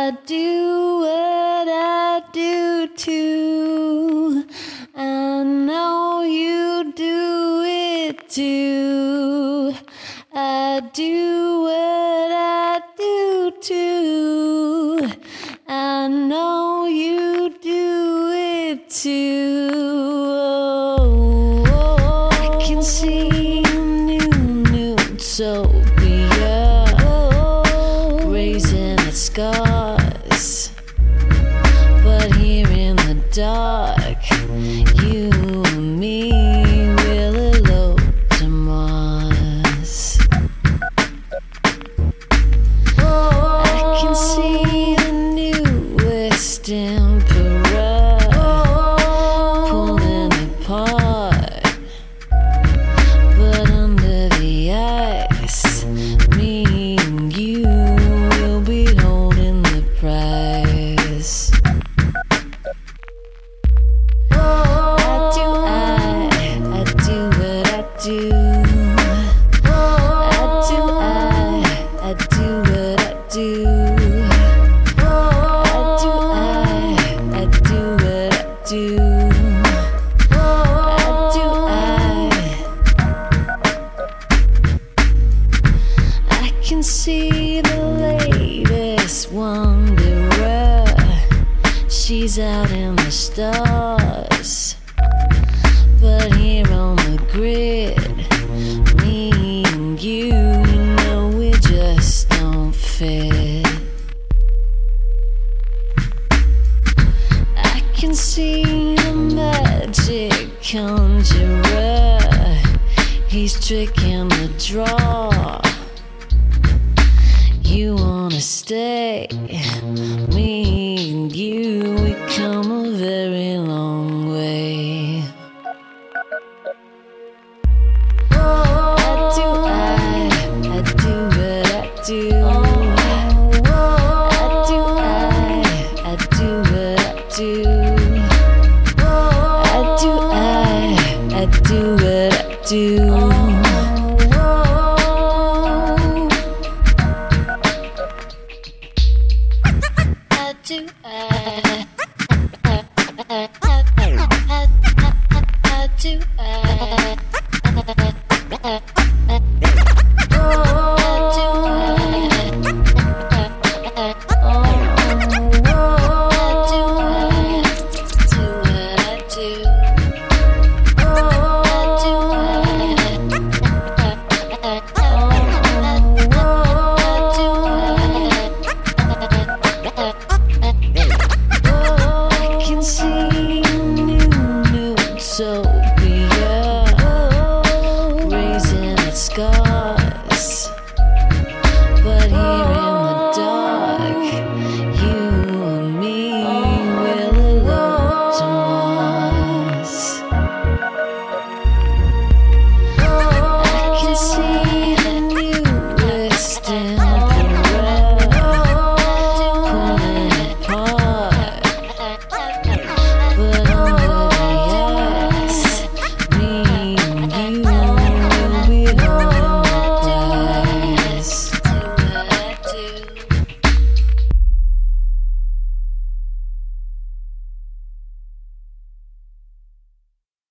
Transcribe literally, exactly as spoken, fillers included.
I do what I do too. I know you do it too. I do what I do too. I know you do it too. Oh, oh, I can see a new, new utopia raising its scars, but here in the dark, you and me will elope to Mars. I can see the newest emperor pulling apart, but under the ice, me and you will be holding the prize. I do, I, I do what I do. I do, I, I do what I do. I do, I, I do what I do. I do, I. I can see the latest wanderer. She's out in the stars, but here on the grid, me and you, you know we just don't fit. I can see the magic conjurer. He's tricking the draw. You wanna stay? Me and you, we come a very long way. I do, I, I do what I do. I do, I, I do what I do. I do, I, I do what I do. I do, I, I, I, I, I, I do, I, I, utopia raising its scars.